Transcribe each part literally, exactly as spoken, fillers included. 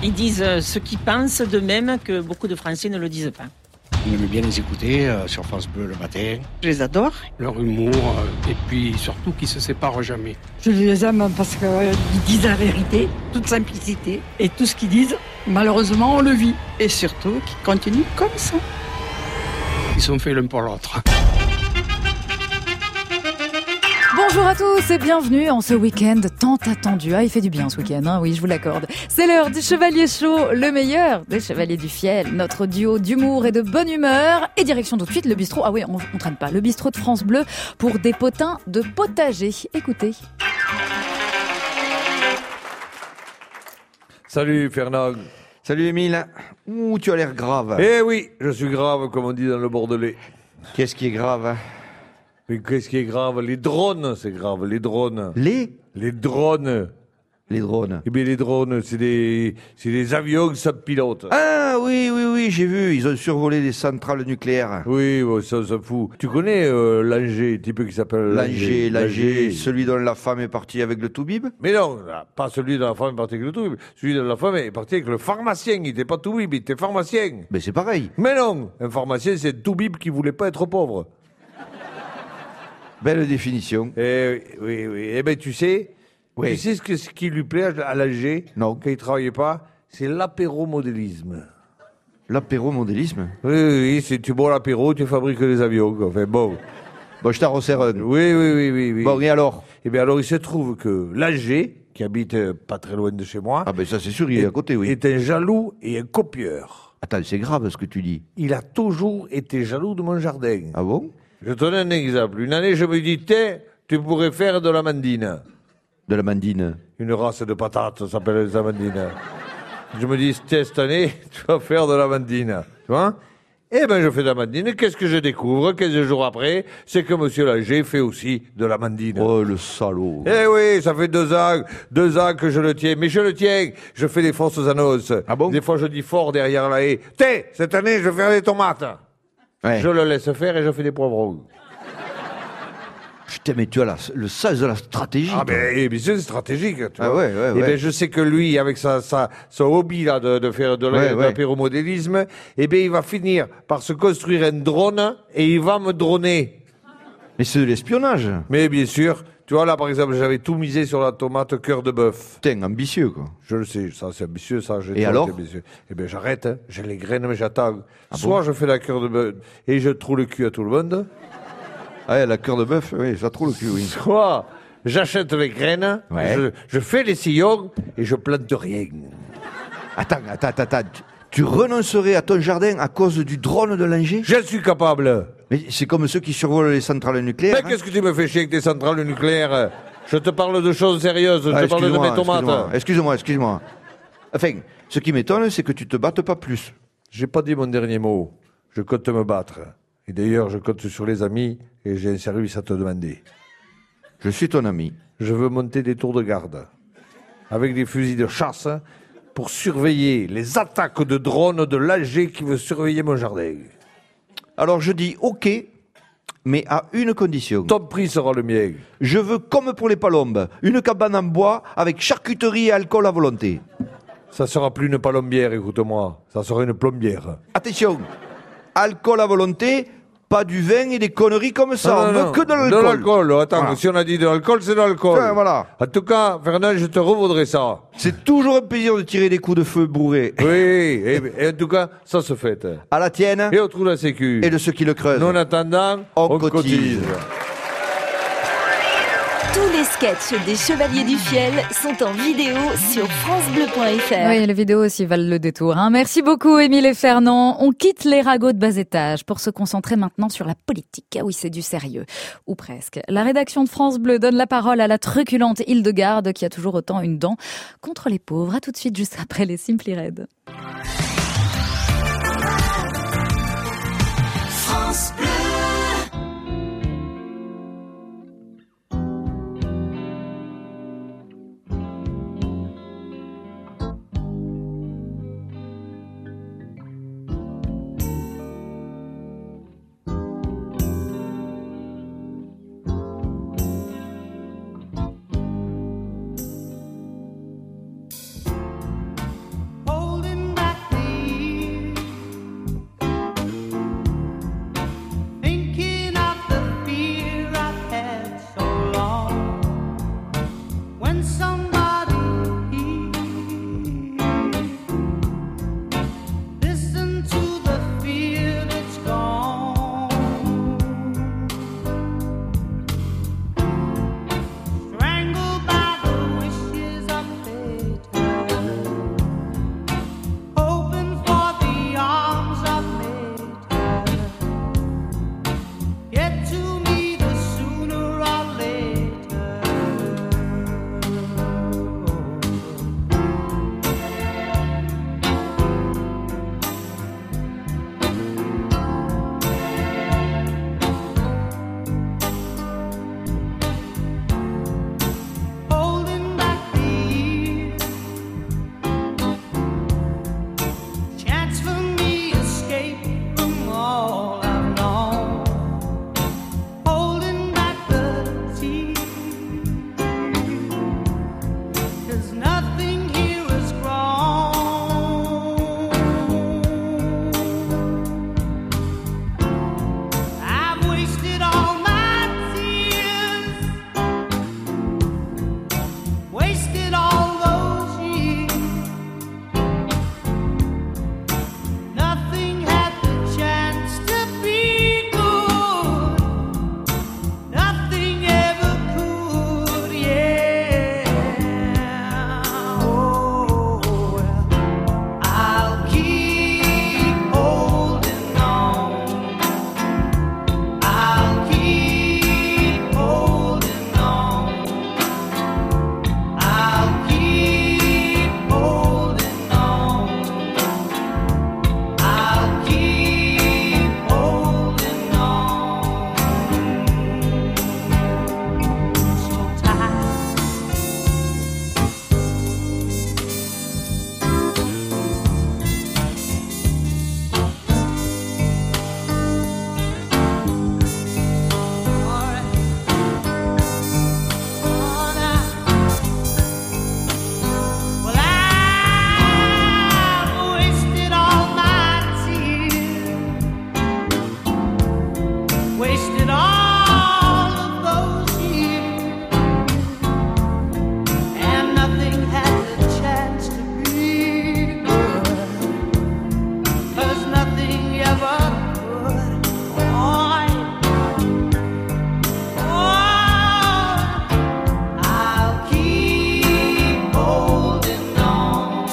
Ils disent ce qu'ils pensent, de même que beaucoup de Français ne le disent pas. On aime bien les écouter euh, sur France Bleu le matin. Je les adore. Leur humour, euh, et puis surtout qu'ils ne se séparent jamais. Je les aime parce qu'ils euh, disent la vérité, toute simplicité. Et tout ce qu'ils disent, malheureusement, on le vit. Et surtout, qu'ils continuent comme ça. Ils sont faits l'un pour l'autre. Bonjour à tous et bienvenue en ce week-end tant attendu. Ah, il fait du bien ce week-end, hein, oui, je vous l'accorde. C'est l'heure du Chevalier Chaud, le meilleur des Chevaliers du Fiel. Notre duo d'humour et de bonne humeur. Et direction tout de suite le bistrot. Ah oui, on ne traîne pas. Le bistrot de France Bleu pour des potins de potager. Écoutez. Salut Fernand. Salut Émile. Ouh, tu as l'air grave. Eh oui, je suis grave, comme on dit dans le Bordelais. Qu'est-ce qui est grave? Mais qu'est-ce qui est grave? Les drones, c'est grave, les drones. Les Les drones. Les drones. Eh bien, les drones, c'est des, c'est des avions sans pilote. Ah oui, oui, oui, j'ai vu. Ils ont survolé des centrales nucléaires. Oui, bon, ça, ça fout. Tu connais euh, Langer, type qui s'appelle Langer, Langer. Langer, celui dont la femme est partie avec le toubib? Mais non, pas celui dont la femme est partie avec le toubib. Celui dont la femme est partie avec le pharmacien. Il n'était pas toubib, il était pharmacien. Mais c'est pareil. Mais non, un pharmacien, c'est un toubib qui voulait pas être pauvre. Belle définition. Eh oui, oui, oui. Eh ben, tu sais, Oui. tu sais ce, que, ce qui lui plaît à Langer, Non. quand il travaillait pas, c'est l'apéromodélisme. L'apéromodélisme? Oui, oui, oui, c'est tu bois l'apéro, tu fabriques des avions, quoi. Enfin, bon. Bon, je t'en resserre un. Oui, oui, oui, oui, oui. Bon, et alors? Eh bien, alors, il se trouve que Langer, qui habite euh, pas très loin de chez moi, Ah ben ça c'est sûr, il est à côté, oui. est un jaloux et un copieur. Attends, c'est grave ce que tu dis. Il a toujours été jaloux de mon jardin. Ah bon? Je te donne un exemple. Une année, je me dis, tiens, tu pourrais faire de l'amandine. De la mandine. Une race de patates, ça s'appelle les amandines. Je me dis, tiens, cette année, tu vas faire de l'amandine. Tu vois? Eh ben, je fais de l'amandine. Qu'est-ce que je découvre quinze jours après? C'est que monsieur Langer fait aussi de l'amandine. Oh, le salaud. Eh oui, ça fait deux ans, deux ans que je le tiens. Mais je le tiens. Je fais des fausses annonces. Ah bon? Des fois, je dis fort derrière la haie. Tiens, cette année, je vais faire des tomates. Ouais. Je le laisse faire et je fais des poivrons. Putain, mais tu as la- le sens de la stratégie. Ah toi. ben, eh bien, c'est stratégique, tu Ah vois. ouais, ouais, Eh ouais. ben, je sais que lui, avec sa, sa, son hobby là de, de faire de, la- Ouais, de ouais. l'apéromodélisme, eh bien, il va finir par se construire un drone et il va me droner. Mais c'est de l'espionnage. Mais bien sûr, tu vois là, par exemple, j'avais tout misé sur la tomate cœur de bœuf. Putain, ambitieux, quoi. Je le sais, ça c'est ambitieux, ça. j'ai Et toujours alors été ambitieux. Eh bien, j'arrête, hein. J'ai les graines, mais j'attends. Ah Soit bon je fais la cœur de bœuf et je trouve le cul à tout le monde, Ah ouais, la cœur de bœuf, oui, ça trouve le cul, oui. soit j'achète les graines, Ouais. je, je fais les sillons et je plante rien. Attends, attends, attends, attends. Tu- Tu renoncerais à ton jardin à cause du drone de Langer? Je suis capable. Mais c'est comme ceux qui survolent les centrales nucléaires. Mais qu'est-ce que tu me fais chier avec tes centrales nucléaires? Je te parle de choses sérieuses, je Ah, te parle de excuse-moi, mes tomates. excuse-moi, Excuse-moi, excuse-moi. Enfin, ce qui m'étonne, c'est que tu te battes pas plus. J'ai pas dit mon dernier mot. Je compte me battre. Et d'ailleurs, je compte sur les amis et j'ai un service à te demander. Je suis ton ami. Je veux monter des tours de garde avec des fusils de chasse pour surveiller les attaques de drones de l'A G qui veut surveiller mon jardin. Alors je dis OK, mais à une condition. Ton prix sera le mien. Je veux, comme pour les palombes, une cabane en bois avec charcuterie et alcool à volonté. Ça sera plus une palombière, écoute-moi. Ça sera une plombière. Attention, alcool à volonté, pas du vin et des conneries comme ça. Non, On non, veut non. que de l'alcool. De l'alcool. Attends, Voilà. si on a dit de l'alcool, c'est de l'alcool. Ouais, voilà. En tout cas, Fernand, je te revaudrai ça. C'est toujours un plaisir de tirer des coups de feu bourrés. Oui, et, et en tout cas, ça se fait. À la tienne Et on trouve la sécu. et de ceux qui le creusent. Nous, en attendant, On on, cotise. cotise. Tous les sketchs des Chevaliers du Fiel sont en vidéo sur francebleu point fr. Oui, les vidéos aussi valent le détour. Hein. Merci beaucoup, Émile et Fernand. On quitte les ragots de bas étage pour se concentrer maintenant sur la politique. Ah oui, c'est du sérieux. Ou presque. La rédaction de France Bleu donne la parole à la truculente Hildegarde qui a toujours autant une dent contre les pauvres. À tout de suite, juste après les Simply Red. France Bleu. Oh,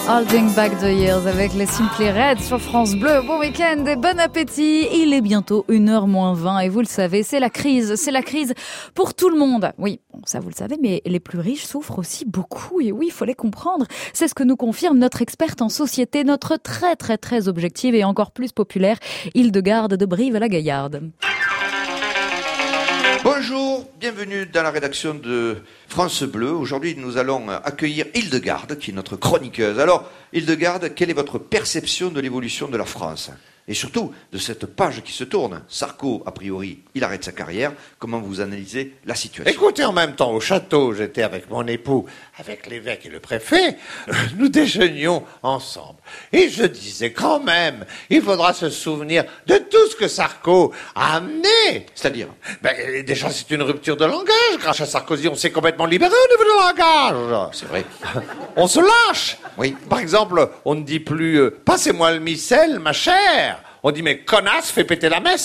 Holding Back the Years avec les Simply Red sur France Bleu. Bon week-end et bon appétit. Il est bientôt une heure moins vingt et vous le savez, c'est la crise. C'est la crise pour tout le monde. Oui, bon, ça vous le savez, mais les plus riches souffrent aussi beaucoup. Et oui, il faut les comprendre. C'est ce que nous confirme notre experte en société, notre très très très objective et encore plus populaire Hildegarde de Brive-la-Gaillarde. Bonjour, bienvenue dans la rédaction de France Bleu. Aujourd'hui, nous allons accueillir Hildegarde, qui est notre chroniqueuse. Alors, Hildegarde, quelle est votre perception de l'évolution de la France ? Et surtout, de cette page qui se tourne. Sarko, a priori, il arrête sa carrière. Comment vous analysez la situation ? Écoutez, en même temps, au château, j'étais avec mon époux, avec l'évêque et le préfet. Nous déjeunions ensemble. Et je disais quand même, il faudra se souvenir de tout ce que Sarko a amené. C'est-à-dire ? Ben, déjà, c'est une rupture de langage. Grâce à Sarkozy, on s'est complètement libéré au niveau du langage. C'est vrai. On se lâche. Oui. Par exemple, on ne dit plus euh, « Passez-moi le missel, ma chère ». On dit « Mais connasse, fais péter la messe ».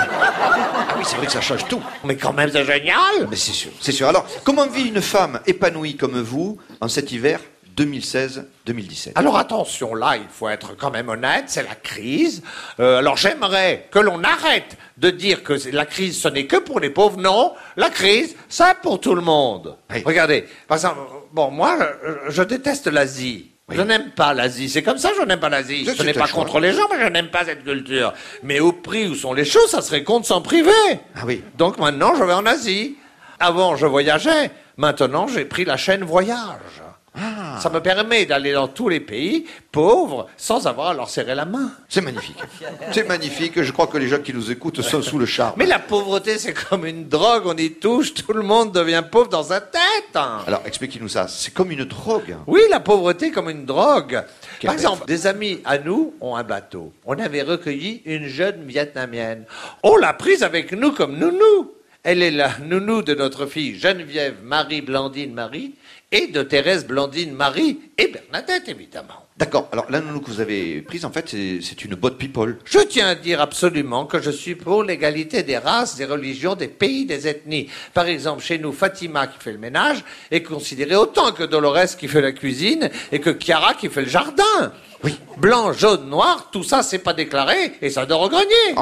Ah oui, c'est vrai que ça change tout. Mais quand même, c'est génial. Mais c'est sûr, c'est sûr. Alors, comment vit une femme épanouie comme vous en cet hiver deux mille seize deux mille dix-sept ? Alors attention, là, il faut être quand même honnête, c'est la crise. Euh, alors j'aimerais que l'on arrête de dire que la crise, ce n'est que pour les pauvres. Non, la crise, c'est pour tout le monde. Oui. Regardez, par exemple, bon, moi, je, je déteste l'Asie. Oui. Je n'aime pas l'Asie, c'est comme ça, je n'aime pas l'Asie. C'est Ce n'est un pas choix. contre les gens, mais je n'aime pas cette culture. Mais au prix où sont les choses, ça serait con de s'en priver. Ah oui. Donc maintenant, je vais en Asie. Avant, je voyageais. Maintenant, j'ai pris la chaîne Voyage. Ah. Ça me permet d'aller dans tous les pays pauvres sans avoir à leur serrer la main. C'est magnifique. C'est magnifique. Je crois que les gens qui nous écoutent sont sous le charme. Mais la pauvreté, c'est comme une drogue, on y touche, tout le monde devient pauvre dans sa tête. Alors, expliquez-nous ça. C'est comme une drogue. Oui, la pauvreté comme une drogue. Quelle Par exemple, belle- des amis à nous ont un bateau. On avait recueilli une jeune Vietnamienne. On l'a prise avec nous comme nounou. Elle est la nounou de notre fille Geneviève Marie Blandine Marie et de Thérèse Blandine Marie et Bernadette, évidemment. D'accord. Alors, la nounou que vous avez prise, en fait, c'est, c'est une botte people. Je tiens à dire absolument que je suis pour l'égalité des races, des religions, des pays, des ethnies. Par exemple, chez nous, Fatima qui fait le ménage est considérée autant que Dolores qui fait la cuisine et que Chiara qui fait le jardin. Oui. Blanc, jaune, noir, tout ça, c'est pas déclaré et ça dort au grenier.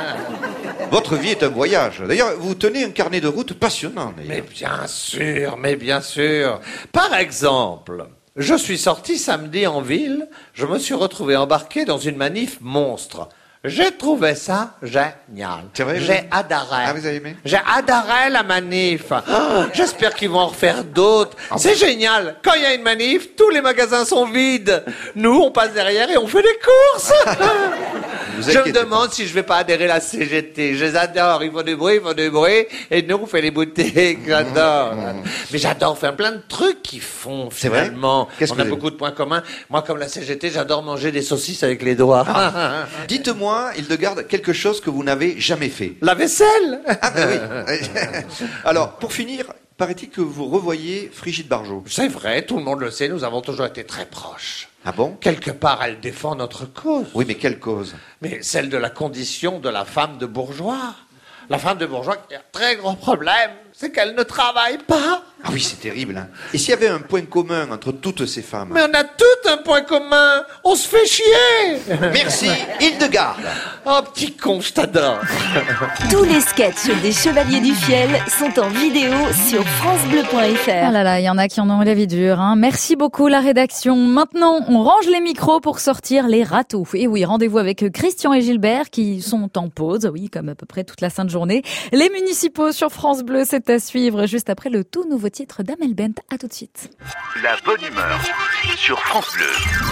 Votre vie est un voyage. D'ailleurs, vous tenez un carnet de route passionnant. Mais d'ailleurs. bien sûr, mais bien sûr. Par exemple, je suis sorti samedi en ville, je me suis retrouvé embarqué dans une manif monstre. J'ai trouvé ça génial. C'est vrai, J'ai vous- adoré. Ah, vous avez aimé ? J'ai adoré la manif. Oh, j'espère qu'ils vont en refaire d'autres. Ah C'est génial. Quand il y a une manif, tous les magasins sont vides. Nous, on passe derrière et on fait des courses. Vous Je me inquiétez demande si je vais pas adhérer à la C G T. Je les adore. Ils font du bruit, ils font du bruit. Et nous, on fait les boutiques. J'adore. Mais j'adore faire plein de trucs qu'ils font, C'est vrai ? finalement. Qu'est-ce On que a vous beaucoup de points communs. Moi, comme la C G T, j'adore manger des saucisses avec les doigts. Dites-moi, Hildegarde, quelque chose que vous n'avez jamais fait. La vaisselle. Ah, ben oui. Alors, pour finir, paraît-il que vous revoyez Brigitte Bardot. C'est vrai, tout le monde le sait, nous avons toujours été très proches. Ah bon ? Quelque part, elle défend notre cause. Oui, mais quelle cause ? Mais celle de la condition de la femme de bourgeois. La femme de bourgeois qui a un très gros problème, c'est qu'elle ne travaille pas. Ah oui, c'est terrible. Hein. Et s'il y avait un point commun entre toutes ces femmes ? Mais on a tout un point commun. On se fait chier. Merci, Hildegarde. Oh, petit con, je t'adore. Tous les sketchs des Chevaliers du Fiel sont en vidéo sur francebleu point Oh fr. là là, il y en a qui en ont la vie dure. Hein. Merci beaucoup la rédaction. Maintenant, on range les micros pour sortir les râteaux. Et oui, rendez-vous avec Christian et Gilbert qui sont en pause, oui, comme à peu près toute la sainte journée. Les municipaux sur France Bleu, c'est à suivre juste après le tout nouveau titre d'Amel Bent. À tout de suite. La bonne humeur sur France Bleu.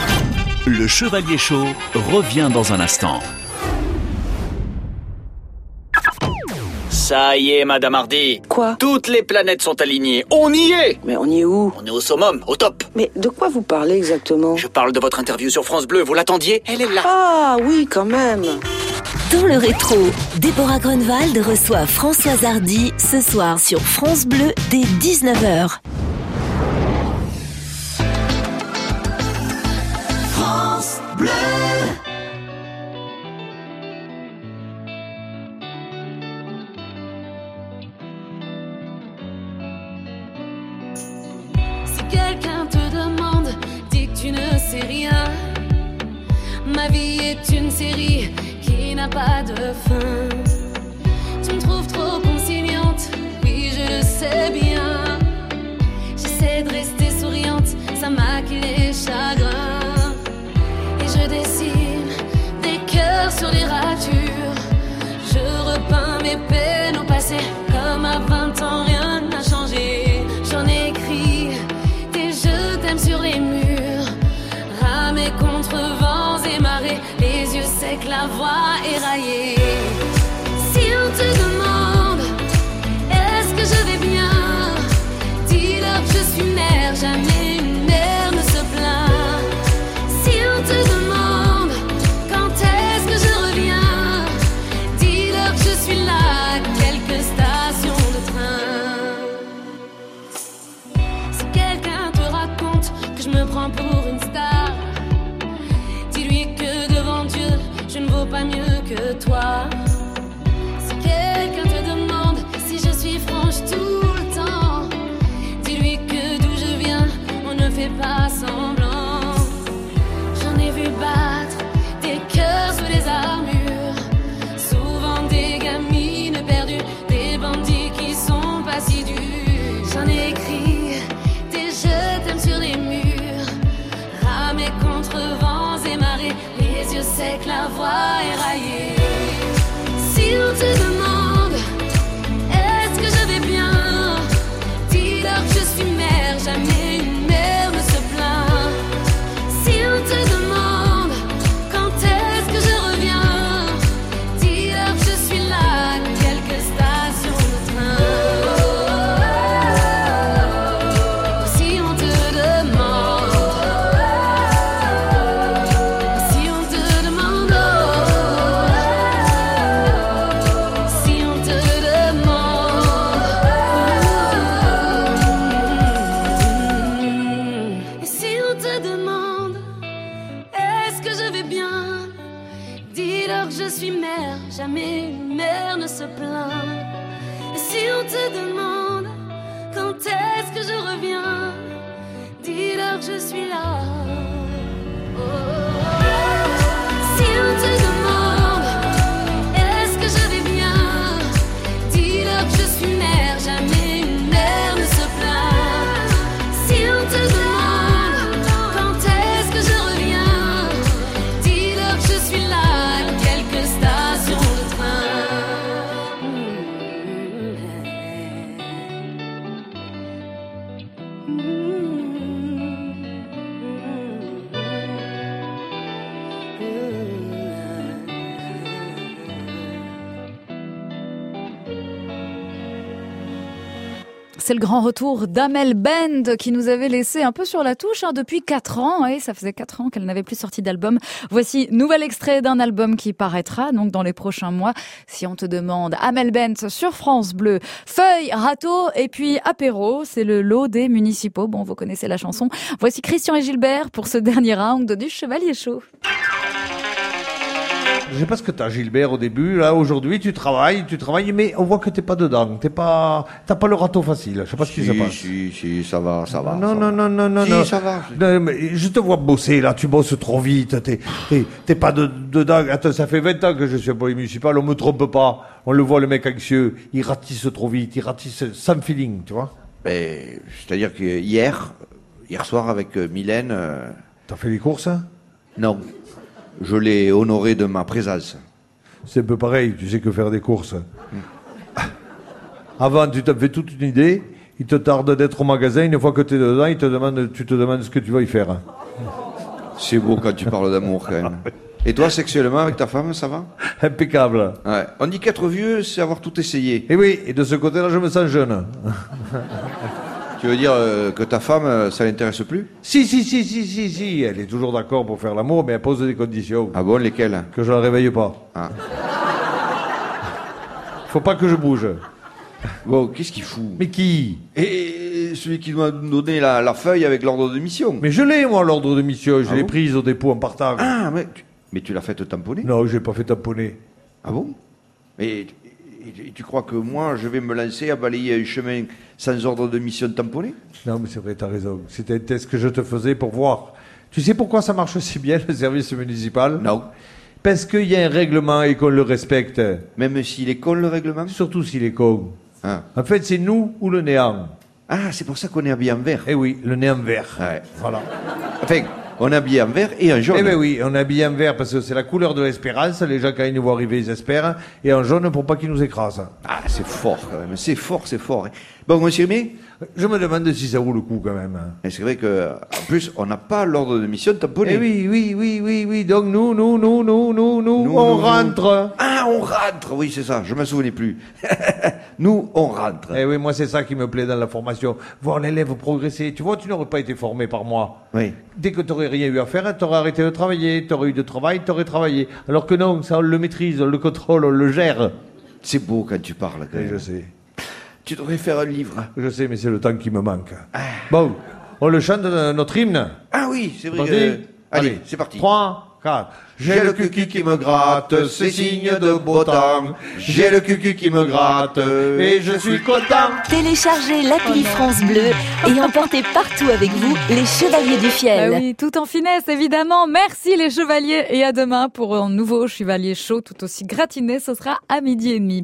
Le Chevalier Chaud revient dans un instant. Ça y est, Madame Hardy. Quoi? Toutes les planètes sont alignées. On y est! Mais on y est où? On est au summum, au top. Mais de quoi vous parlez exactement? Je parle de votre interview sur France Bleu. Vous l'attendiez? Elle est là. Ah oui, quand même. Dans le rétro, Déborah Grunewald reçoit Françoise Hardy ce soir sur France Bleu dès dix-neuf heures. France Bleu. Si quelqu'un te demande, dis que tu ne sais sais rien. Ma vie est une série qui n'a pas de fin. Tu me trouves trop conciliante, oui je le sais bien. J'essaie de rester souriante, ça maquille les chagrins. Et je dessine des cœurs sur les ratures. Je repeins mes peines au passé, comme à vingt ans rien n'a changé. J'en ai écrit des je t'aime sur les murs, ramé contre vents et marées, les yeux secs, la voix éraillée. Si on te demande est-ce que je vais bien, dis-leur que je suis mère, jamais une mère ne se plaint. Si on te demande quand est-ce que je reviens, dis-leur que je suis là, quelques stations de train. Si quelqu'un te raconte que je me prends pour une star, dis-lui que devant Dieu, je ne vaux pas mieux que toi. Si quelqu'un te demande si je suis franche tout le temps, dis-lui que d'où je viens, on ne fait pas semblant. J'en ai vu battre des cœurs sous les armures, souvent des gamines perdues, des bandits qui sont pas si durs. J'en ai écrit des je t'aime sur les murs, ramé contre vents et marées, les yeux secs, la voix éraillée. Si on te demande est-ce que je vais bien, dis-leur que je suis mère, jamais une mère ne se plaint. Si on te demande quand est-ce que je reviens, dis-leur que je suis là, quelques stations de train. Si on te demande, si on te demande, si on te demande, et si on te demande est-ce que je vais bien, dis-leur que je suis mère, jamais une mère ne se plaint. Et si on te demande quand est-ce que je reviens, dis-leur que je suis là. Oh. Si on te demande est-ce que je vais bien, dis-leur que je suis mère, jamais une mère ne se plaint. Si on te demande quand est-ce que je reviens, dis-leur que je suis là, quelques stations de train. C'est le grand retour d'Amel Bent qui nous avait laissé un peu sur la touche hein, depuis quatre ans. Et ça faisait quatre ans qu'elle n'avait plus sorti d'album. Voici nouvel extrait d'un album qui paraîtra donc dans les prochains mois. Si on te demande, Amel Bent sur France Bleu. Feuille, râteau et puis apéro. C'est le lot des municipaux. Bon, vous connaissez la chanson. Voici Christian et Gilbert pour ce dernier round du Chevalier Chaud. Je sais pas ce que t'as, Gilbert, au début. Là, aujourd'hui, tu travailles, tu travailles, mais on voit que t'es pas dedans. T'es pas, t'as pas le râteau facile. Je sais pas ce qui se passe. Si, si, ça va, ça va. Non, ça non, va. non, non, non, si, non. ça va. Non, mais je te vois bosser, là. Tu bosses trop vite. T'es, t'es, t'es pas de, dedans. Attends, ça fait vingt ans que je suis à police municipal. On me trompe pas. On le voit, le mec anxieux. Il ratisse trop vite. Il ratisse sans feeling, tu vois. Mais, c'est-à-dire que hier, hier soir avec euh, Mylène. Euh... T'as fait les courses, hein? Non. Je l'ai honoré de ma présence. C'est un peu pareil, tu sais que faire des courses. Mmh. Avant, tu t'as fait toute une idée, il te tarde d'être au magasin, une fois que tu es dedans, il te demande, tu te demandes ce que tu vas y faire. C'est beau quand tu parles d'amour, quand même. Et toi, sexuellement, avec ta femme, ça va? Impeccable. Ouais. On dit qu'être vieux, c'est avoir tout essayé. Et oui, et de ce côté-là, je me sens jeune. Tu veux dire euh, que ta femme, euh, ça l'intéresse plus? Si, si, si, si, si, si. Elle est toujours d'accord pour faire l'amour, mais elle pose des conditions. Ah bon, lesquelles? Que je la réveille pas. Ah. Faut pas que je bouge. Bon, qu'est-ce qu'il fout? Mais qui? Et celui qui doit nous donner la, la feuille avec l'ordre de mission. Mais je l'ai, moi, l'ordre de mission. Je Ah l'ai bon prise au dépôt en partant. Ah, mais tu, mais tu l'as fait tamponner? Non, je l'ai pas fait tamponner. Ah bon? Mais et tu crois que moi, je vais me lancer à balayer un chemin sans ordre de mission tamponné? Non, mais c'est vrai, t'as raison. C'était un test que je te faisais pour voir. Tu sais pourquoi ça marche si bien, le service municipal? Non. Parce qu'il y a un règlement et qu'on le respecte. Même s'il est con, le règlement? Surtout s'il est con. Ah. En fait, c'est nous ou le néant. Ah, c'est pour ça qu'on est habillé en vert. Eh oui, le néant vert. Ouais. Voilà. Enfin, on est habillé en vert et en jaune. Eh ben oui, on est habillé en vert parce que c'est la couleur de l'espérance. Les gens, quand ils nous voient arriver, ils espèrent. Et en jaune pour pas qu'ils nous écrasent. Ah, c'est fort quand même. C'est fort, c'est fort. Bon, monsieur Aimé? Je me demande si ça vaut le coup quand même. Et c'est vrai que, en plus, on n'a pas l'ordre de mission tamponné. Eh oui, oui, oui, oui, oui. Donc nous, nous, nous, nous, nous, nous, Nous, on nous, rentre. Ah, on rentre. Oui, c'est ça. Je me souvenais plus. Nous, on rentre. Eh oui, moi c'est ça qui me plaît dans la formation. Voir l'élève progresser. Tu vois, tu n'aurais pas été formé par moi. Oui. Dès que tu n'aurais rien eu à faire, tu aurais arrêté de travailler. Tu aurais eu de travail, tu aurais travaillé. Alors que non, ça on le maîtrise, on le contrôle, on le gère. C'est beau quand tu parles. Quand Et même. je sais. Tu devrais faire un livre. Je sais, mais c'est le temps qui me manque. Bon, on le chante dans notre hymne. Ah oui, c'est vrai. Parti que- Allez, c'est parti. trois, quatre. J'ai le cucu qui me gratte, c'est signe de beau temps. J'ai le cucu qui me gratte, Et je suis content. Téléchargez l'appli France Bleu et emportez partout avec vous les Chevaliers du Fiel. Bah oui, tout en finesse, évidemment. Merci les chevaliers et à demain pour un nouveau Chevalier Chaud tout aussi gratiné. Ce sera à midi et demi.